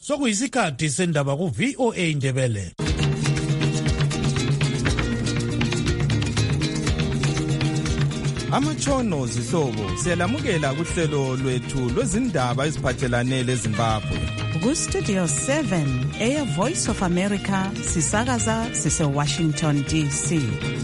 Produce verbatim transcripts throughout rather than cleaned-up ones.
Sokuyisikhathi sendaba ku V O A Ndebele. Amatshono zihlobo siyalamukela kuhlelo lwethu lwezindaba eziphathelane leZimbabwe. Ku Studio seven, Air Voice of America, sisakaza sise Washington D C.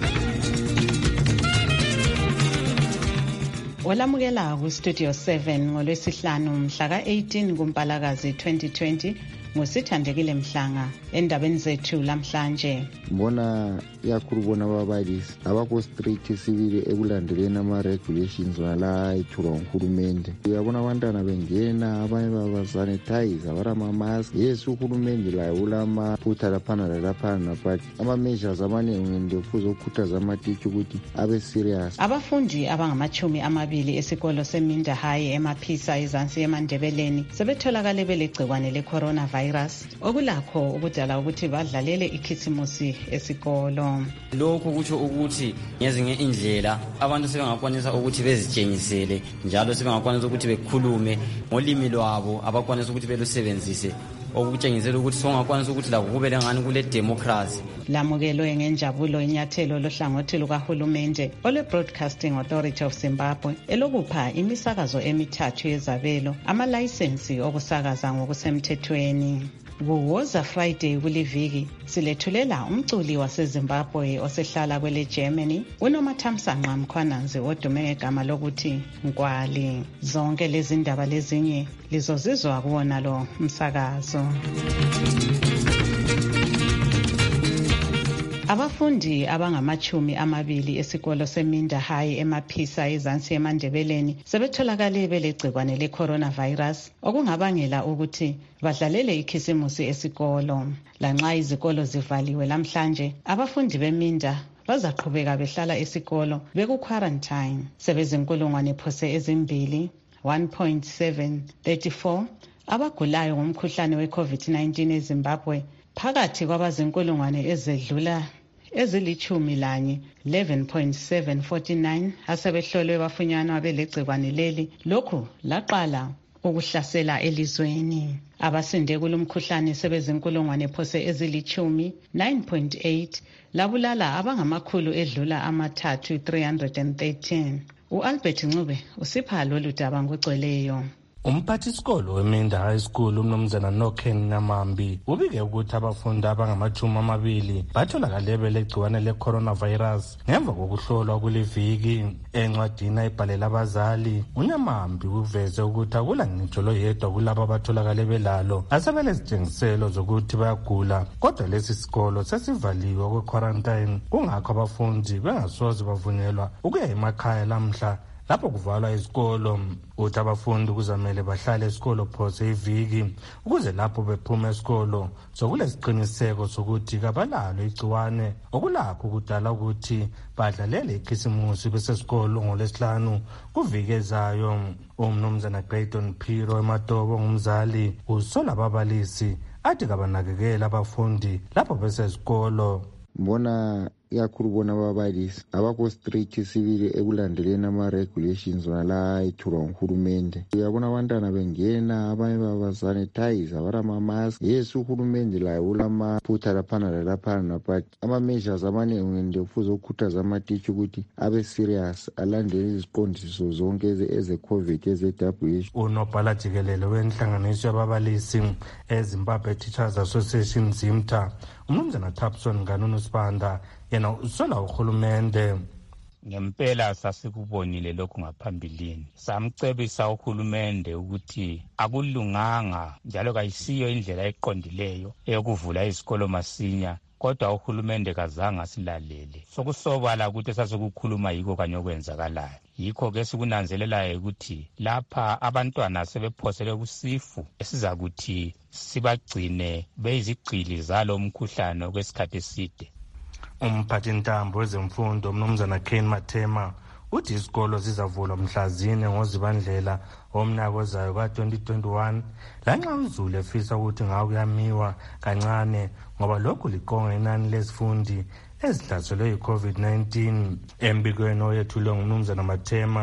Olamukela ku Studio seven ngolwesihlanu mhla ka eighteen kuMpalakazi twenty twenty. Ngosithandekile Mhlanga endabeni zethu lamhlanje. Mbona yakhulubona ababalisi abakho strict sibili ekulandeleni ama regulations wala ithulwa nguhulumende. Uyabona abantwana bengena abanye babasanitize abarama mask. Yes, uhulumende la ulama phutha laphana laphana but ama measures amaningi ndofuza ukukhuthaza amaticha ukuthi abe serious. Abafundi abangamachumi amabili esikolo seMinda High eMaphisa eZansi eMandebeleni sebetholakale belegcikwane le coronavirus. virus okulakho ukudala ukuthi badlalele ikhisimusi esikolo. Lokho kutsho ukuthi ngezinye indlela abantu sebengakwanisa ukuthi bezitshengisele njalo sebengakwanisa ukuthi bekhulume ngolimi lwabo abakwanisa ukuthi belusebenzise okutshengisela ukuthi songakwanisa ukuthi la kube lengani kule democracy. Lamukelwe ngenjabulo inyathelo lohlangothi lukahulumende ole Broadcasting Authority of Zimbabwe elokupha imisakazo emithathu yezabelo ama-license okusakaza ngokusemthethweni. Kuwoza Friday kuliviki silethulela umculi waseZimbabwe osehlala kwele Germany uNomathamsanqa Mkhwananzi odume ngegama lokuthi Nkwali. Zonke lezi ndaba lezinye lizozizwa kuwona lo msakazo. Abafundi abangamachumi amabili esikolo seMinda High eMaphisa eZansi eMandebeleni sebetholakale belegcikwane le coronavirus okungabangela ukuthi badlalele ikhisimusi esikolo. Lanxa izikolo zivaliwe lamhlanje abafundi beMinda bazaqhubeka behlala esikolo beku quarantine. Sebezinkulungwane phose ezimbili one point seven three four abagulayo ngomkhuhlane we COVID nineteen eZimbabwe phakathi kwabazinkulungwane ezedlula ezilichumi lanye eleven point seven four nine asebehlolwe bafunyanwa belegcikwane leli. Lokhu laqala ukuhlasela elizweni. Abasinde kulomkhuhlane sebezinkulungwane phose ezilichumi nine point eight labulala abangamakhulu edlula amathathu three hundred thirteen. uAlbert Ncube usipha lolu daba ngogcweleyo. Umphathisikolo weMinda High School umnumzana Noken Namambi ubike ukuthi abafundi abangamachumi amabili batholakale belegciwane le-coronavirus ngemva kokuhlolwa kuliviki. Encwadini ayibhalela abazali uNamambi uveze ukuthi akula ngitsho lo yedwa kulabo abatholakale belalo asebelezitshengiselo zokuthi bayagula, kodwa lesi sikolo sesivaliwe kwe-quarantine kungakho abafundi bengasoze bavunyelwa ukuya emakhaya lamhla lapho kuvalwa izikolo. Uthi abafundi kuzamele bahlale esikolo phose iviki ukuze lapho bephuma esikolo sokulesiqiniseko sokuthi kabalalo igciwane okulakho kudala ukuthi badlalele ikhisimusi besesikolo ngolesihlanu kuviki ezayo. Umnumzana Grayton Phiro eMatobo ngumzali usola ababalisi athi kabanakekela abafundi lapho besesikolo. Mbona yakhulubona ababalisi abakho strict sibili ekulandeleni ama regulations wala ithulwa nguhulumende. Uyabona abantwana bengena abanye babasanitize abarama mask. Yes, uhulumende la ulama phutha laphana laphana but ama measures amaningi ndofuza ukukhuthaza amaticha ukuthi abe serious alandele iziqondiso zonke eze COVID eze W H O. Unobhala jikelele wenhlanganiso yababalisi eZimbabwe Teachers Association ZIMTA umnumzana Thapson Nganunu Sibanda yena usola uhulumende. Ngempela sasikubonile lokhu ngaphambilini. Samcebisa uhulumende ukuthi akulunganga njalo kayisiyo indlela eqondileyo eyokuvula izikolo masinya, kodwa uhulumende kazange silalele. Sokusobala ukuthi sasikukhuluma yiko kanye okwenzakalayo. Yikho ke sikunanzelelayo ukuthi lapha abantwana sebephosele kusifu esizakuthi sibagcine beyizigcili zalo umkhuhlane okwesikhathi eside. Umphathintambo wezemfundo umnumzana Ken Mathema uthi izikolo zizavulwa mhlazine ngoZibandlela omnyaka ozayo ka twenty twenty-one lanxa uZulu efisa ukuthi ngawo kuyamiwa kancane ngoba lokhu liqonga inani lezifundi ezihlaselwe yi-COVID nineteen. Embikweni oyethulwe ngumnumzana Mathema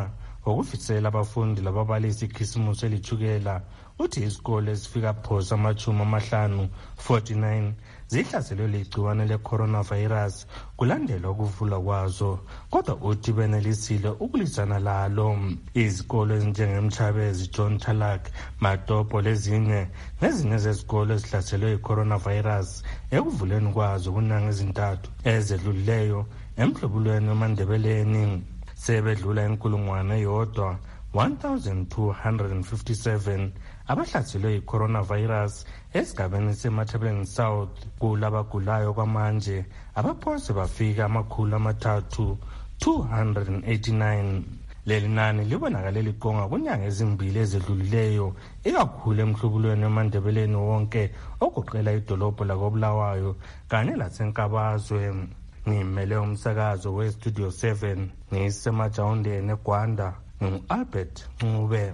ngokufisela abafundi lababalisi ikhisimusi elithukela. Uthi izikole ezifika phosa amachumi amahlanu forty-nine zihlaselwe ligciwane le-coronavirus kulandelwa ukuvulwa kwazo, kodwa uthi benelisile ukulwisana lalo. Izikole ezinjengeMchabezi, John Talak, Matopo lezinye nezinye zezikole ezihlaselwe yi-coronavirus ekuvuleni kwazo kunyanga ezintathu ezedlulileyo emhlubulweni wemandebeleni sebedlula inkulungwane eyodwa one thousand two hundred fifty-seven abahlaselwe yi-coronavirus esigabeni seMatabeleland South. Kulabagulayo kwamanje abaphose bafika amakhulu amathathu two hundred eighty-nine. Leli nani libonakale liqonga kunyanga ezimbili ezedlulileyo ikakhulu emhlubulweni wemandebeleni wonke ogoqela idolobho lakoBulawayo kanye laseNkabazwe. Ngimele umsakazo we-Studio seven ngisemajawundeni eGwanda, ngu-Albert Ncube.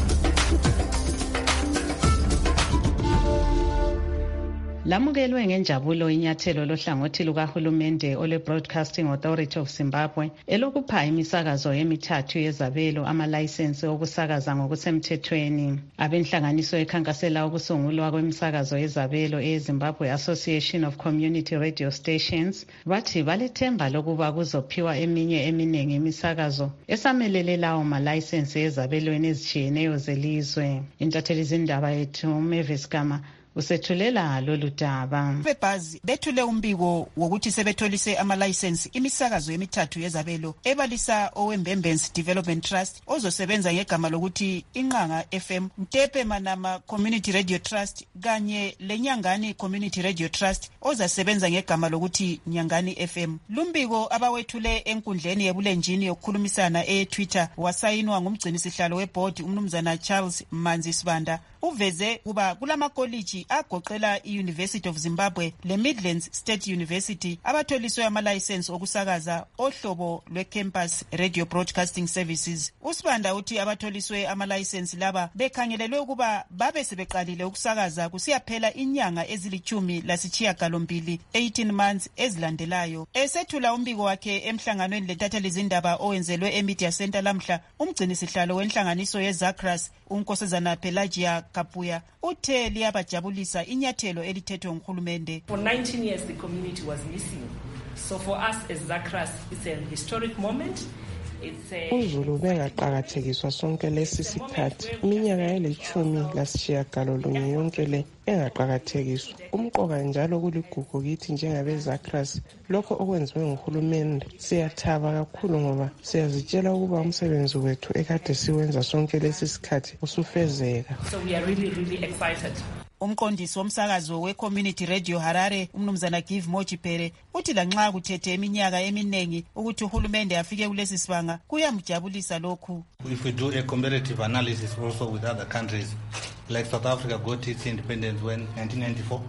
Lamukelwe ngenjabulo inyathelo lohlangothi lukahulumende ole-Broadcasting Authority of Zimbabwe elokupha imisakazo emithathu yezabelo amalayisensi okusakaza ngokusemthethweni. Abenhlanganiso ekhankasela ukusungulwa kwemisakazo yezabelo eZimbabwe Association of Community Radio Stations bathi balethemba lokuba kuzophiwa eminye eminingi imisakazo esamelele lawo malayisensi ezabelweni ezitshiyeneyo zelizwe. Intatheli zindaba yethu Mavis Gama usethulela lolu daba. Bebhazi bethule umbiko wokuthi sebetholise amalayisensi imisakazo emithathu yezabelo ebalisa owembembens Development Trust ozosebenza ngegama lokuthi Inqanga F M, Mtepe Manama Community Radio Trust kanye leNyangani Community Radio Trust ozasebenza ngegama lokuthi Nyangani F M. Lumbiko abawethule enkundleni yebulenjini yokukhulumisana e-Twitter wasayinwa ngumgcinisihlalo weboard umnumzana Charles Manzi Sibanda uveze kuba kulamakoliji agoqela i-University of Zimbabwe le Midlands State University abatholiswe amalayisensi okusakaza ohlobo lwe-Campus Radio Broadcasting Services. Usibanda uthi abatholiswe amalayisensi laba bekhangelelwe ukuba babe sebeqalile ukusakaza kusiyaphela inyanga ezilichumi lasitshiyagalombili eighteen months ezilandelayo. Esethula umbiko wakhe emhlanganweni lentatheli zindaba owenzelwe eMedia Center lamhla, umgcinisihlalo wenhlanganiso yeZakras uNkosazana Pelagia Kapuya uthe liyabajabulisa inyathelo elithethwe nguhulumende. For nineteen years the community was missing. So for us as Zakras it's a historic moment. uZulu bengaqakathekiswa sonke lesi sikhathi iminyaka yelithumi lasishiyagalolunye yonke le engaqakathekiswa. Umqoka njalo kuligugu kithi njengabezakras lokho okwenziwe nguhulumende siyathaba kakhulu ngoba siyazitshela ukuba umsebenzi wethu ekade siwenza sonke lesi sikhathi usufezeka. So we are really really excited. Umqondisi womsakazo we-Community Radio Harare umnumzana Give Mojipere uthi lanxa kuthethe iminyaka eminengi ukuthi uhulumende afike kulesi sibanga kuyamjabulisa lokhu. If we do a comparative analysis also with other countries, like South Africa got its independence when nineteen ninety-four.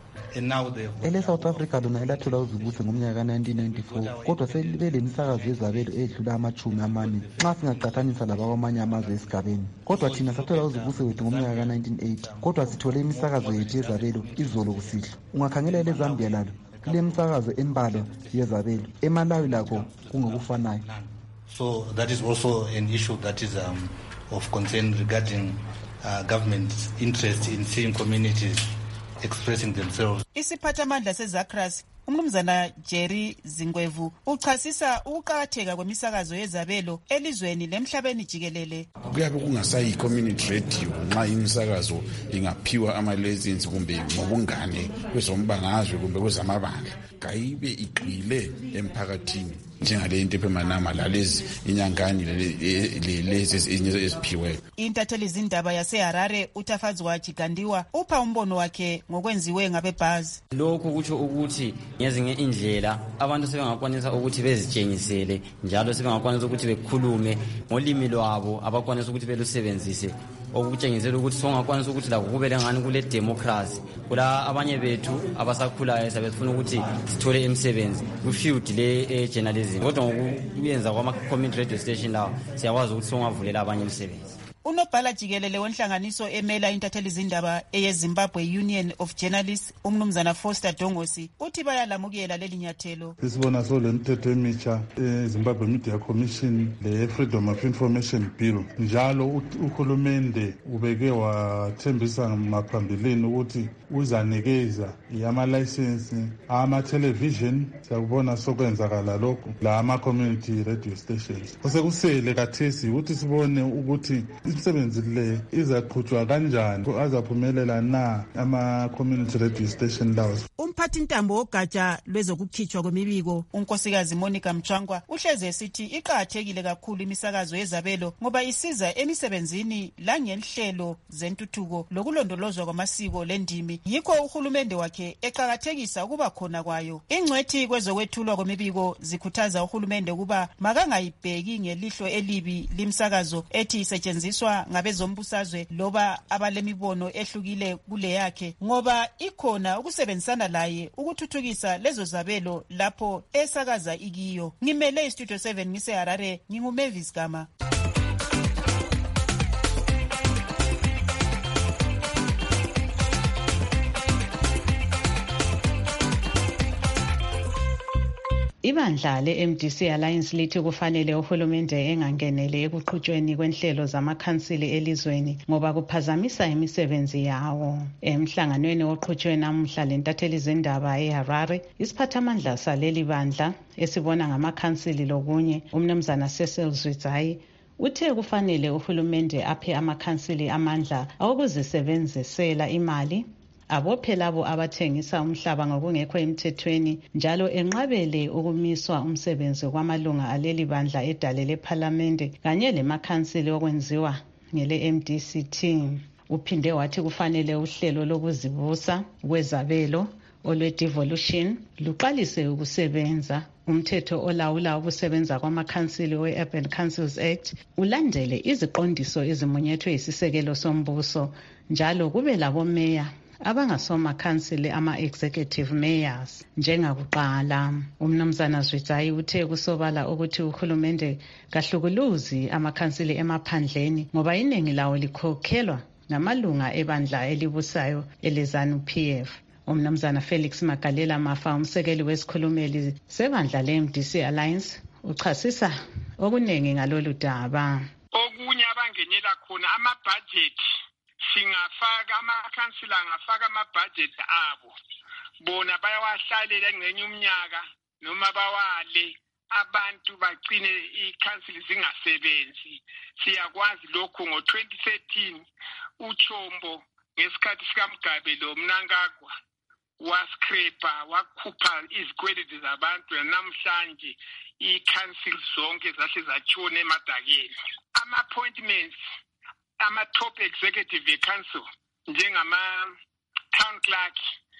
ele South Africa lona elathola uzibuso ngomnyaka nineteen ninety-four, kodwa selibe lemisakazo yezabelo edlula amachumi amane nxa singaqathanisa labakwamanye amazwe esigabeni. Kodwa thina sathola uzibuso wethu ngomnyaka nineteen eighty, kodwa sithole imisakazo yethu yezabelo izolo kusihlwa. Ungakhangela leZambia lalo kule misakazo embalwa yezabelo, eMalawi lakho kungokufanayo. So that is also an issue that is um, of concern regarding uh, government's interest in seeing communities expressing themselves. Isiphathamandla seZakras umnumzana Jerry Zingwevu uchasisa ukuqakatheka kwemisakazo yezabelo elizweni lemhlabeni jikelele. Kuyabe kungasayi community radio nxa imisakazo ingaphiwa ama-license kumbe ngobungane kwezombangazwe kumbe kwezamabandla kayibe igxile emphakathini njengale Mtepe Manama lalezi inyangani lezi eziphiweyo. Intatheli zindaba yaseHarare uTafadzwa Chigandiwa upha umbono wakhe ngokwenziwe ngabebhazi. Lokhu kutsho ukuthi ngezinye indlela abantu sebengakwanisa ukuthi bezitshengisele njalo sebengakwanisa ukuthi bekhulume ngolimi lwabo abakwanisa ukuthi belusebenzise okutshengisela ukuthi songakwanisa ukuthi la kube lengani kule democracy kula abanye bethu abasakhulayo sabefuna ukuthi sithole imisebenzi ku field le journalism, kodwa ngokuyenza kwama community radio station lawo siyakwazi ukuthi songavulela abanye imisebenzi. Unobhala jikelele wenhlanganiso emela intatheli zindaba eyeZimbabwe Union of Journalists umnumzana Foster Dongosi uthi bayalamukela leli nyathelo. Sisibona sole mthetho emitsha eZimbabwe Media Commission le Freedom of Information Bill. Njalo uhulumende ubeke wathembisa maphambilini ukuthi uzanikeza yama license ama television sakubona sokwenzakala lokho la ama community radio stations. Osekusele kathesi ukuthi sibone ukuthi imisebenzi le izaqhutshwa kanjani azaphumelela na ama community radio station lawo. Umphathi ntambo ogatsha lwezokukhitshwa kwemibiko unkosikazi Monica Mchangwa uhleze esithi iqhathekile kakhulu imisakazo yezabelo ngoba isiza emisebenzini la ngenhlelo zentuthuko lokulondolozwa kwamasiko lendimi. Yikho uhulumende wakhe eqhakathekisa ukuba khona kwayo. Ingcwethi kwezokwethulwa kwemibiko zikhuthaza uhulumende ukuba makangayibheki ngelihlo elibi limsakazo ethi isetshenziswa ngabezombusazwe loba abalemibono ehlukile kule yakhe ngoba ikhona ukusebenzisana laye ukuthuthukisa lezo zabelo lapho esakaza ikiyo. Ngimele istudio seven ngise Harare nginguMavis Gama. Ibandla le-M D C Alliance lithi kufanele uhulumende engangenele ekuqhutshweni kwenhlelo zamakhansili elizweni ngoba kuphazamisa imisebenzi yawo. Emhlanganweni oqhutshwe namuhla lentatheli zindaba eHarare, isiphathamandla saleli bandla esibona ngamakhansili lokunye umnumzana Cecil Zwitsayi uthe kufanele uhulumende aphe amakhansili amandla awokuzisebenzisela imali abophe labo abathengisa umhlaba ngokungekho emthethweni njalo enqabele ukumiswa umsebenzi kwamalunga aleli bandla edale lePhalamende kanye lemakhansili okwenziwa ngele-M D C T. Uphinde wathi kufanele uhlelo lokuzibusa kwezabelo olwe-devolution luqalise ukusebenza. Umthetho olawula ukusebenza kwamakhansili we-Urban Councils Act ulandele iziqondiso ezimunyethwe isisekelo sombuso njalo kube labo meya abangasoma khansili ama-executive mayors njengakuqala. Umnumzana Zwitsayi uthe kusobala ukuthi uhulumende kahlukuluzi amakhansili emaphandleni ngoba iningi lawo likhokhelwa ngamalunga ebandla elibusayo eleZANU-P F. Umnumzana Felix Magalela Mafa umsekeli wesikhulumeli sebandla le-M D C Alliance uchasisa okuningi ngalolu daba. Okunye abangenela khona ama-budget singafaka amakhansila angafaka ama-budget abo bona bayawahlalela ngenye umnyaka noma bawale abantu bagcine ikhansili zingasebenzi. Siyakwazi lokho ngo twenty thirteen uChombo ngesikhathi sikaMgabe lo Mnangagwa waskrepa wakhupha izikweleti zabantu namhlanje ikhansili zonke zahle zatshona emadakeni. Ama-appointments ama-top executive council njengama town clerk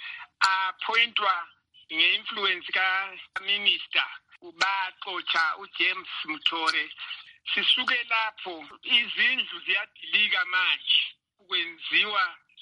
appointwa nge-influence ka-minister baxotsha uJames Mthore. Sisuke lapho izindlu ziyadilika manje kwenziwa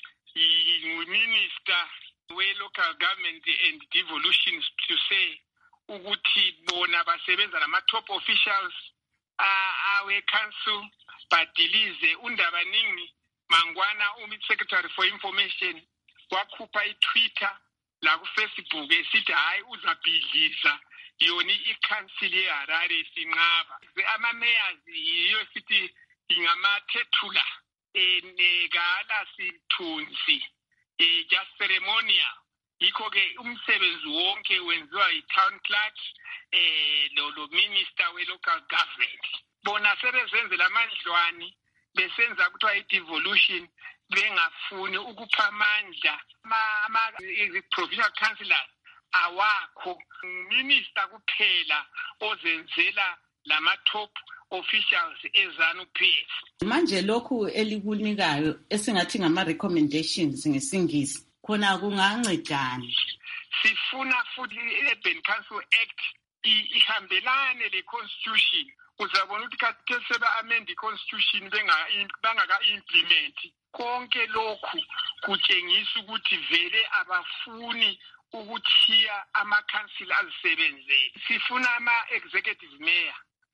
yi-minister we-local government and devolution to say ukuthi bona basebenza nama-top officials awe-council badilize. uNdabaningi Mangwana umi-secretary for information wakhupha i-Twitter la ku-Facebook esithi hayi uzabhidliza yona ikhansili yeHarare sinqaba. Ama-mayors yiyo sithi ingamthethula enegala sithunzi just ceremonial. Yikho-ke umsebenzi wonke wenziwa yi-town clerk eh lo lo minister we-local government. Bona sebezenzela amandlwane besenza kuthiwa i-devolution bengafuni ukupha amandla ama-provincial councillors awakho. Minister kuphela ozenzela lama-top officials eZANU-P F. Manje lokhu elikunikayo esingathi ngama-recommendations ngesingisi khona kungancedani? Sifuna futhi i-Urban Council Act ihambelane le-constitution. Uzabona ukuthi kade seba-amend i-constitution bangaka-implement. Konke lokhu kutshengisa ukuthi vele abafuni ukuthiya amakhansili azisebenzele. Sifuna ama-executive mayor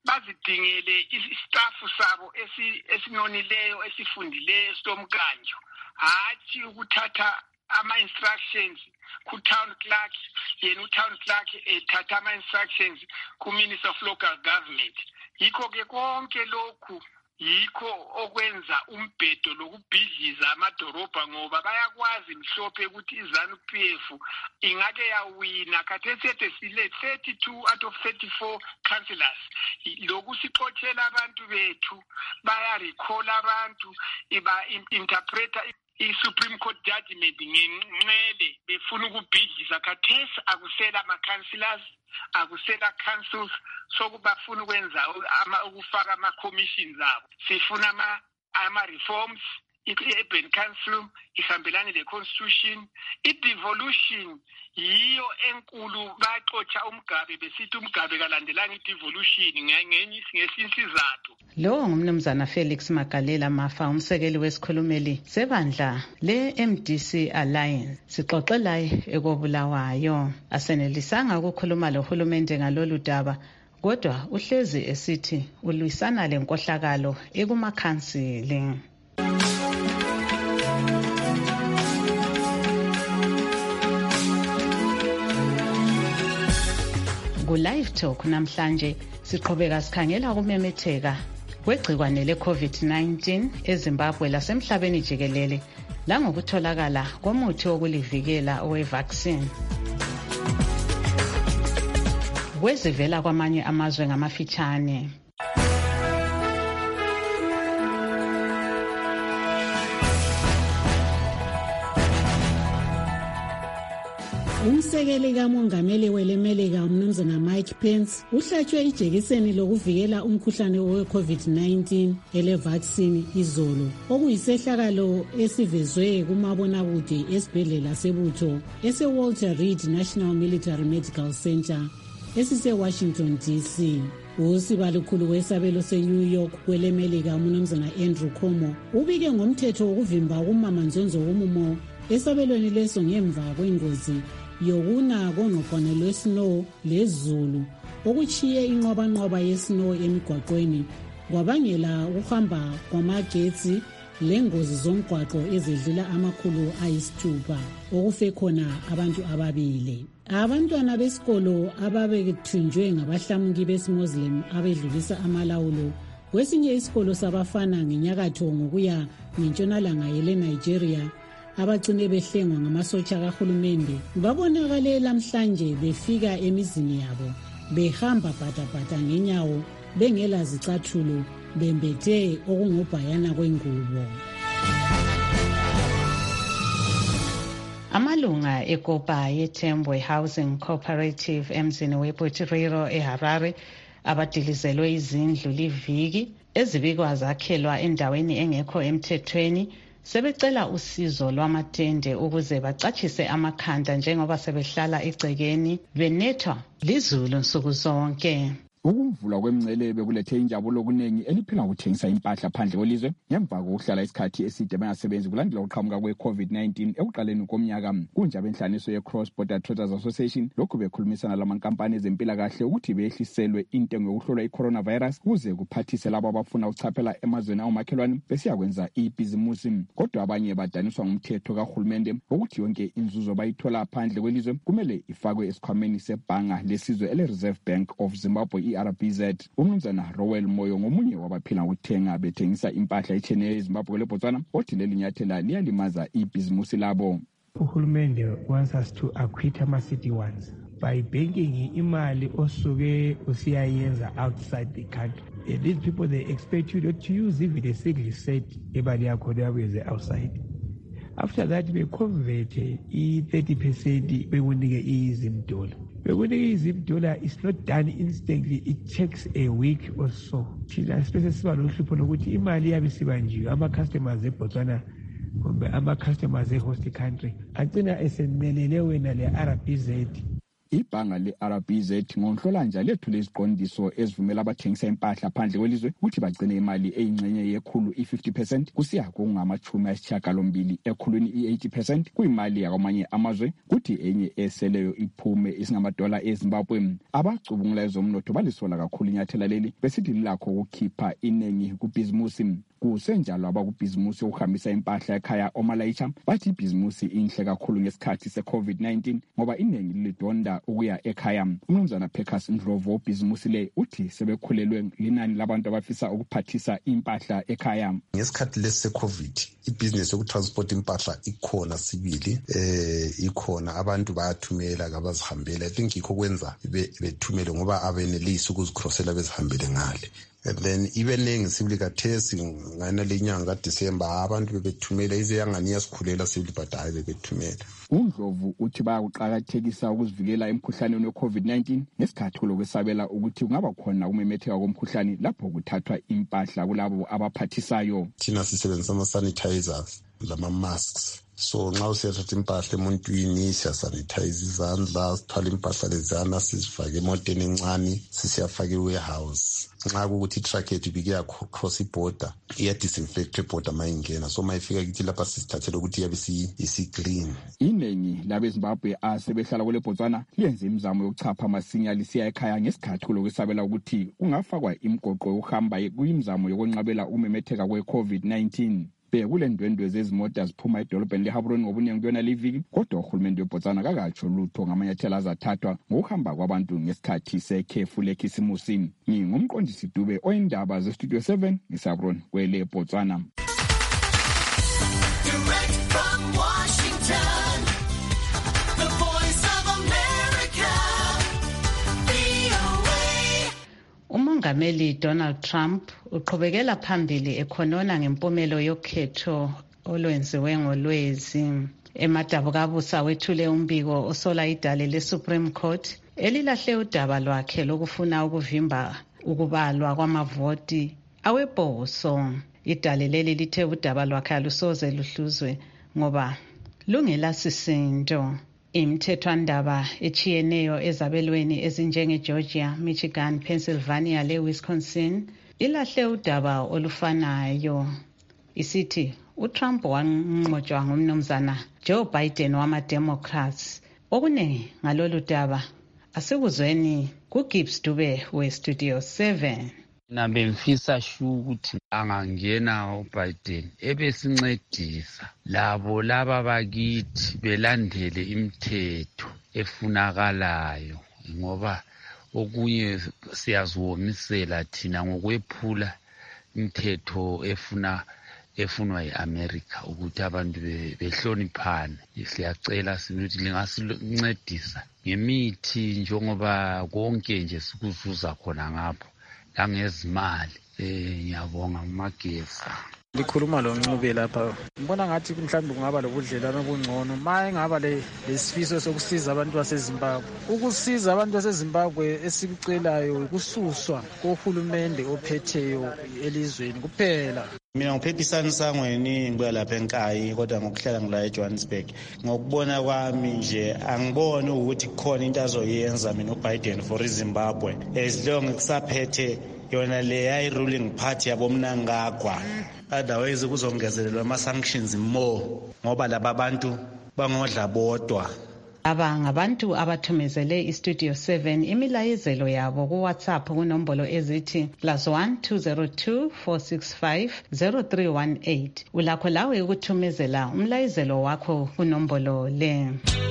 bazidingele istaff sabo esinonileyo esifundileyo somkanjo, hathi ukuthatha ama-instructions ku-town clerk, yena u-town clerk ethatha ama-instructions ku-Minister of Local Government. Yikho-ke konke lokhu yikho okwenza umbhedo lokubhidliza amadorobha, ngoba bayakwazi mhlophe ukuthi iZANU-P F ingake yawina khathesi sile thirty-two out of thirty-four councillors. Lokhu sixothela abantu bethu, baya-recall abantu, iba-interpreta i-Supreme Court judgment ngenxele befuna ukubhidliza. Khathesi akusela ama-councillors, akusela councils, sokubafuna ukwenza ukufaka ama-commissions abo. Sifuna ama-reforms, i-urban council ihambelane le-constitution. I-devolution yiyo enkulu, baxotsha umgabe besithi umgabe kalandelanga i-devolution ngenye ngesizathu. Lo ngumnumzana Felix Magalela Mafa, umsekeli wesikhulumeli sebandla le-M D C Alliance. Sixoxe laye ekobulawayo. Asenelisanga ukukhuluma lohulumende ngalolu daba, kodwa uhlezi esithi ulwisana lenkohlakalo ekumakhansili. Ku-Live Talk namhlanje siqhubeka sikhangela ukumemetheka kwegcikwane le-COVID nineteen eZimbabwe lasemhlabeni jikelele langokutholakala komuthi wokulivikela owe-vaccine. Kwezivela kwamanye amazwe ngamafitshane. Umsekeli kamongameli welemelika umnumzana Mike Pence uhlatshwe ijekiseni lokuvikela umkhuhlane we-COVID nineteen ele-vaccine izolo, okuyisehlakalo esivezwe kumabonakude esibhedlela sebutho ese-Walter Reed National Military Medical Center esise-Washington D C. Usiba lukhulu wesabelo se-New York kwelemelika umnumzana Andrew Cuomo ubike ngomthetho wokuvimba ukumama nzonzo womumo esabelweni leso ngemva kwengozi yokuna konogwane lwesnow lezulu okuchiye inqobanqoba yesnow emigwaqweni kwabangela ukuhamba kwamagetsi lengozi zomgwaqo ezedlula amakhulu ayisithupha okufe khona abantu ababili. Abantwana besikolo ababethunjwe ngabahlamuki besimuslim abedlulisa amalawulo kwesinye isikolo sabafana ngenyakatho ngokuya ngentshonalanga yele Nigeria abagcine behlengwa ngamasotsha kahulumende babonakale lamhlanje befika emizini yabo behamba bhatabhata ngenyawo bengela zicathulo bembethe okungubhayana kwengubo. Amalunga ekopa yeTembwe Housing Cooperative emzini weButiriro eHarare abadilizelwe izindlu liviki ezibikwa zakhelwa endaweni engekho emthethweni sebecela usizo lwamatende ukuze bacatshise amakhanda njengoba sebehlala egcekeni benethwa lizulu nsuku zonke. Ukuvulwa kwemngcelebe kulethe injabulo kuningi eliphila ngokuthengisa impahla phandle kwelizwe ngemva kokuhlala isikhathi eside bengasebenzi kulandela uqhamuka kwe-COVID nineteen ekuqaleni komnyaka. Kunjalo inhlanganiso ye-Cross Border Traders Association lokhu bekhulumisana lamankampani ezempilakahle ukuthi behliselwe intengo yokuhlolwa i-coronavirus ukuze kuphathise labo abafuna ukuchaphela emazweni awomakhelwane besiya kwenza ibhizimusi. Kodwa abanye badaniswa ngumthetho kahulumende ukuthi yonke inzuzo bayithola phandle kwelizwe kumele ifakwe esikhwameni sebhanga lesizwe ele-Reserve Bank of Zimbabwe I R B Z. Umnumzana Rowell Moyo ngomunye wabaphila ngokuthenga bethengisa impahla echene eZimbabwe leBotswana othi leli nyathela liyalimaza ibhizimusi labo. Uhulumende wants us to acquit ama-city ones by banking imali osuke usiyayenza outside the country. Uh, these people, they expect you not to use even a single cent imali yakho yakweze outside. After that, we convert i thirty percent bekunike izimdola. Bekunike izimdola is not done instantly. It takes a week or so. Thina especially siba lohlupho lokuthi imali yabe sibanjiwe ama-customers eBotswana kumbe ama-customers e-host country agcina esemelele wena le-R B Z Ibhanga le-R B Z ngoNhlolanja lethule iziqondiso ezivumela abathengisa impahla phandle kwelizwe ukuthi bagcine imali eyingxenye yekhulu i-fifty percent kusiya kungamachumi ayisishiyagalombili ekhulwini i-eighty percent kuyimali yakwamanye amazwe kuthi enye eseleyo iphume isingamadola eZimbabwe. Abacubungula ezomnotho balisola kakhulu inyathela leli besithi lilakho ukukhipha inengi kubhizimusi. Kusenjalo abakubhizimusi ukuhambisa impahla ekhaya omalayitsha bathi ibhizimusi inhle kakhulu ngesikhathi se-COVID nineteen ngoba inengi lilidonda ukuya ekhaya. Umnumzana Pecas Ndlovu obhizimusi le uthi sebekhulelwe linani labantu abafisa ukuphathisa impahla ekhaya. Ngesikhathi lesi se-COVID ibhizinesi yokutransport impahla ikhona sibili, eh ikhona abantu bayathumela kabazihambela. I think ikho kwenza bethumele ngoba abenelisi ukuzikrosela bezihambele ngale. And then even nengisibili kathesi ngana lenyanga kaDisemba abantu bebethumela izeyangani yasikhulela sibili but hayi bebethumela. uNdlovu uthi bayakuqakathekisa ukuzivikela emkhuhlaneni we-COVID nineteen ngesikhathi lokwesabela ukuthi kungaba khona ukumemetheka komkhuhlane lapho kuthathwa impahla kulabo abaphathisayo. Thina sisebenzisa ama-sanitizers lama-masks. So nxa usiyathatha impahla emuntwini siyasanitize izandla, sithwala impahla lezana sizifake emoteni encane sisiyafaka e-warehouse. Nxa kukuthi i-truck yethu ibike cross i-border iya-disinfect i-border mayingena, so mayifika kithi lapha sisithathela ukuthi yabe isi-clean. Iningi labeZimbabwe asebehlala kule Botswana liyenze imizamo yokuchapha masinya lisiya ekhaya ngesikhathi kulokwesabela ukuthi kungafakwa imigoqo yokuhamba kuyimizamo yokwenqabela umemetheka kwe-COVID nineteen. Bekule ndwendwe zezimota ziphuma edolobheni leHaburoni ngobunengi kuyona liviki, kodwa uhulumende weBotswana kakatsho lutho ngamanyathelo azathathwa ngokuhamba kwabantu ngesikhathi sekhefu lekhisimusi. Ngingumqondisi Dube oyindaba zeStudio seven ngeHaburoni kwele Botswana. Direct from Washington, the voice of America, V O A. Umongameli Donald Trump uqhubekela phambili ekhonona ngempumelo yokhetho olwenziwe ngolwezi. Emadabukabusa wethule umbiko osola idale le-Supreme Court elilahle udaba lwakhe lokufuna ukuvimba ukubalwa kwamavoti awebhoso. Idale leli lithe udaba lwakhe alusoze luhluzwe ngoba lungelasisindo. Imithethwandaba echiyeneyo ezabelweni ezinjengeGeorgia, Michigan, Pennsylvania le-Wisconsin ilahle udaba olufanayo. Isithi uTrump wanqotshwa ngumnumzana Joe Biden wama-Democrats. Okuningi ngalolu daba asikuzweni kuGibbs Dube we-Studio seven. Na bemfisa shu ukuthi angangena uBiden ebesincedisa labo laba bakithi belandele imithetho efunakalayo ngoba okunye siyaziwomisela thina ngokwephula imithetho efuna efunwa yiAmerica ukuthi abantu behloniphane. Siyacela sibuthi lingasincedisa ngemithi njengoba konke nje sikuzuza khona ngapho langezimali. Eh ngiyabonga umagesa. Likhuluma lo Ncube lapha. Ngibona ngathi mhlawumbe kungaba lobudlelwano obungcono ma engaba lesifiso sokusiza abantu baseZimbabwe. Ukusiza abantu baseZimbabwe esikucelayo ukususwa kohulumende ophetheyo elizweni kuphela. Mina ngiphepisana sangweni ngibuya lapha eNkayi kodwa ngokuhlala ngila eJohannesburg. Ngokubona kwami nje angiboni ukuthi kukhona into azoyenza mina uBiden for iZimbabwe as long kusaphethe yona le yayi ruling party yabo Mnangagwa. Otherwise kuzongezelelwa ama sanctions more ngoba laba bantu bangodla bodwa. Aba ngabantu abathumezele iStudio seven imilayezelo yabo ku WhatsApp kunombolo ezithi plus one two zero two four six five zero three one eight. Ulakho lawe ukuthumezela umlayezelo wakho kunombolo le.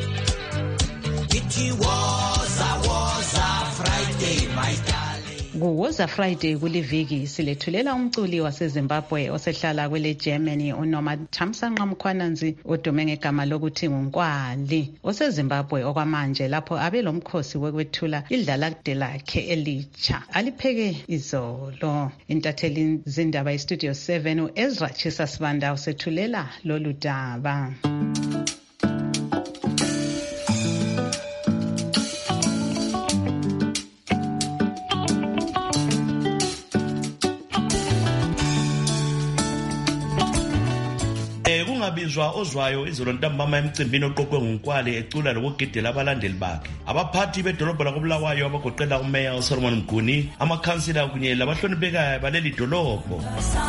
It was a was a Friday my darling. Kuwoza Friday kuliviki silethulela umculi waseZimbabwe osehlala kwele Germany uNoma Thamsanqa Mkhwananzi odume ngegama lokuthi nguNkwali oseZimbabwe okwamanje lapho abe lomkhosi wekwethula idlalakade lakhe elitsha alipheke izolo. Intatheli zindaba iStudio seven uEzra Chisa Sibanda usethulela lolu daba. wabizwa ozwayo izolo ntambama emcimbini oqoqwe nguNkwale ecula lokugidela abalandeli bakhe. Abaphathi bedolobha lakoBulawayo abagoqela uMeya uSolomon Mguni, amakhansila kunye labahloniphekayo baleli dolobho.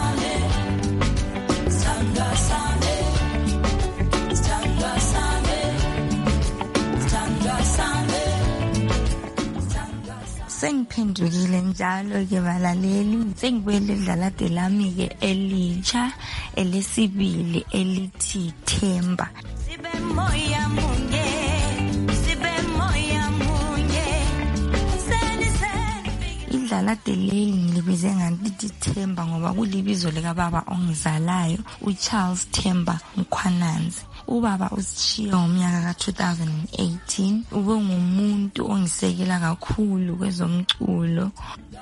Sengiphendukile njalo ke balaleli, sengibuyele idlalade lami ke elitsha elesibili elithi Themba. Sibe moya munye, sibe moya munye, idlalade leli ngilibize ngalithi Themba ngoba kulibizo lika baba ongizalayo uCharles Themba Mkhwananzi. Ubaba usishiya ngomnyaka ka two thousand eighteen, ube ngumuntu ongisekela kakhulu kwezomculo.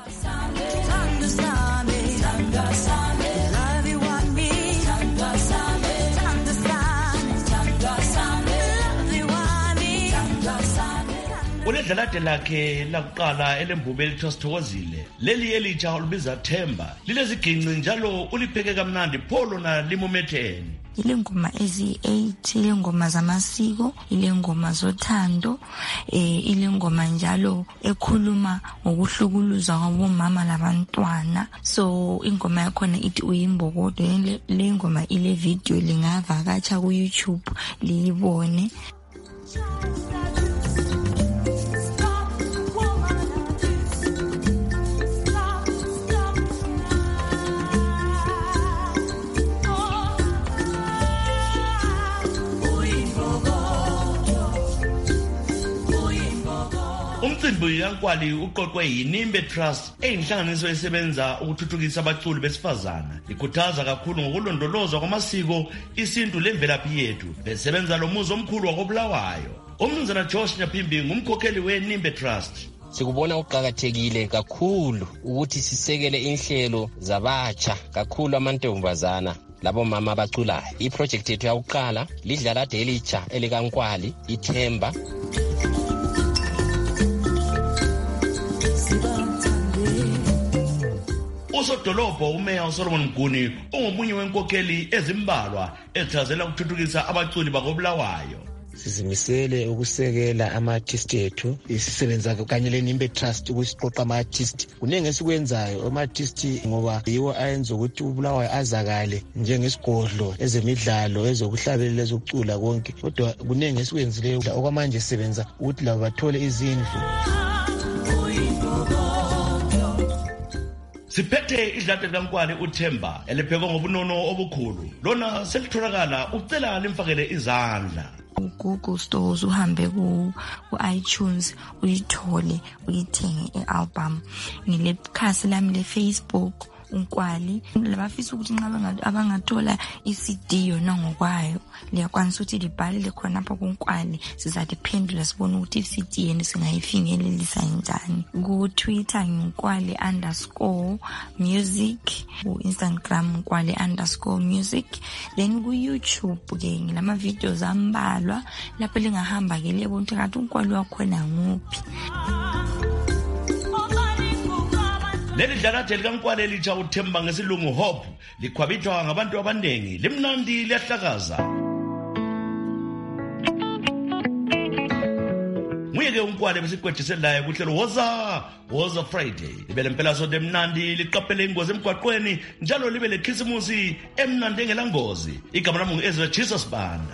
Uledlalade lakhe lakuqala elembube elithiwa Sithokozile, leli elitsha olubiza Themba, lileziginci njalo ulipheke kamnandi pho lona limumetheni. Ile ngoma ezi-eight, ile ngoma zamasiko, ile ngoma zothando, eh ile ngoma njalo ekhuluma ngokuhlukuluza kwabomama labantwana. So ingoma yakhona ithi uyimbokodo. Le ngoma ile video lingavakatsha ku YouTube liyibone. Umcimbi kaNkwali uqoqwe yiNimbe Trust, eyinhlanganiso esebenza ukuthuthukisa abaculi besifazana. Ikhuthaza kakhulu ngokulondolozwa kwamasiko, isintu lemvelaphi yethu. Besebenza lo muzi omkhulu wakoBulawayo. Umnumzana Josh Nyaphimbi ngumkhokheli weNimbe Trust. Sikubona uqhakathekile kakhulu ukuthi sisekele inhlelo zabatsha, kakhulu amantombazana labo mama abaculayo. I-project yethu yakuqala lidlala delitsha elikaNkwali iThemba. Usodolobho uMeya uSolomon Mguni ungomunye wenkokheli ezimbalwa ezithazela ukuthuthukisa abaculi bakoBulawayo. Sizimisele ukusekela ama-artist ethu, isisebenza kanye leNimbe Trust ukusiqoqa ama-artist. Kunenge esikwenzayo ama-artist ngoba yiwo ayenza ukuthi uBulawayo azakale njengesigodlo ezemidlalo, ezokuhlabelela, ezokucula konke. Kodwa kunenge esikwenzileyo okwamanje sisebenza ukuthi labo bathole izindlu. Siphethe idlade likaNkwali uThemba eliphekwe ngobunono obukhulu. Lona selitholakala, ucela limfakele izandla. Google stores uhambe ku iTunes uyithole uyithenge i-album. Ngile khasi lami le Facebook uNkwali, labafisa ukuthi nxa abangathola i-C D yona ngokwayo liyakwanisa ukuthi libhalile khona lapha kuNkwali, sizaliphendula sibone ukuthi i-C D yenu singayifinyelelisa njani. Ku Twitter ngiNkwali underscore music, ku Instagram nkwali underscore music, then ku YouTube ke ngilama videos ambalwa lapho lingahamba ke lebona ukuthi kanti uNkwali wakhona nguphi. Leli dlalade likaNkwali elitsha uThemba ngesilungu Hope likhwabithwa ngabantu abaningi, limnandi liyahlakaza. Nguyeke uNkwali besiqediselayo kuhlelo Woza Woza Friday. Libe lempela sonto emnandi, liqaphele ingozi emgwaqweni, njalo libe lekhisimusi emnandi engelangozi. Igama lami ngu-Ezra Jesus Banda.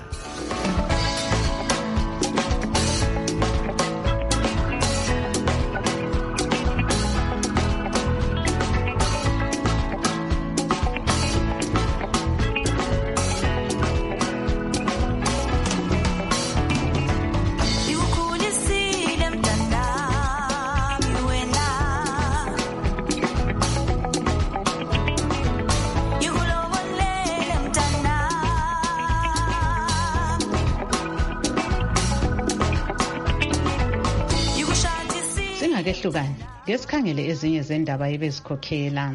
Singakehlukani ngesikhangele ezinye zendaba ebezikhokhela.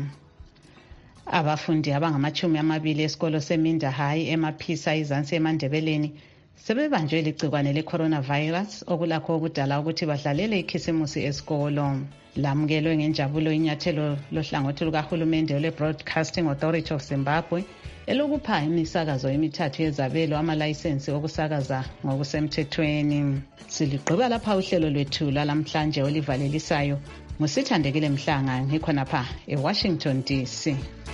Abafundi abangamachumi amabili esikolo seMinda High emaphisa izansi eMandebeleni sebebanjwe ligcikwane le-coronavirus okulakho okudala ukuthi badlalele ikhisimusi esikolo. Lamukelwe ngenjabulo inyathelo lohlangothi lukahulumende lwe-Broadcasting Authority of Zimbabwe elokupha imisakazo emithathu yezabelo amalayisensi okusakaza ngokusemthethweni. Siligqiba lapha uhlelo lwethu lalamhlanje olivalelisayo. Ngusithandekile Mhlanga ngikhonapha eWashington D C.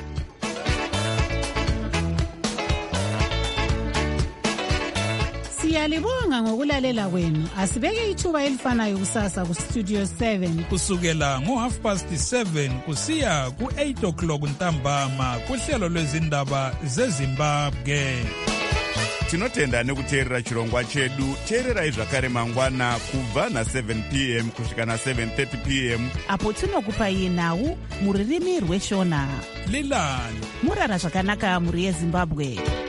Siyalibonga ngokulalela kwenu. Asibeke ithuba elifanayo kusasa ku Studio seven kusukela ngo half past seven kusiya ku eight o'clock ntambama kuhlelo lwezindaba zeZimbabwe. Tinotenda nekuteerera chirongwa chedu. Teererai zvakare mangwana kubva na seven p m kusvika na seven thirty p m apo tinokupai nhau muririmi rweshona. Lilani murara zvakanaka muri yeZimbabwe.